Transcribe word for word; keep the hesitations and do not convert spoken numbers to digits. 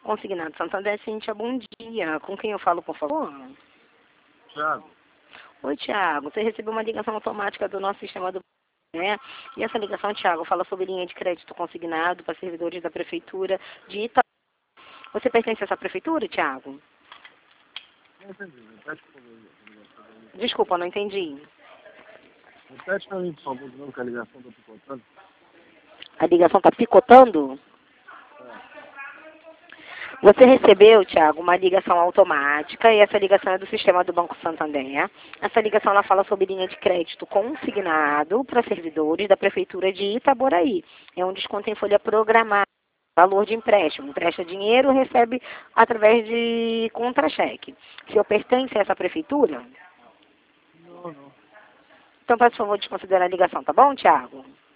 Consignado Santander, Cíntia, bom dia. Com quem eu falo, por favor? Tiago. Oi, Tiago. Você recebeu uma ligação automática do nosso sistema do... né? E essa ligação, Tiago, fala sobre linha de crédito consignado para servidores da Prefeitura de Ita... Você pertence a essa Prefeitura, Tiago? Não entendi. Repete, por favor. Desculpa, não entendi. Repete pra mim, por favor, de novo, que a ligação tá picotando. A ligação está picotando? Você recebeu, Tiago, uma ligação automática e essa ligação é do sistema do Banco Santander. Essa ligação ela fala sobre linha de crédito consignado para servidores da Prefeitura de Itaboraí. É um desconto em folha programada, valor de empréstimo. Empresta dinheiro, recebe através de contra-cheque. O senhor pertence a essa Prefeitura? Não, não. Então, faz favor de considerar a ligação, tá bom, Tiago?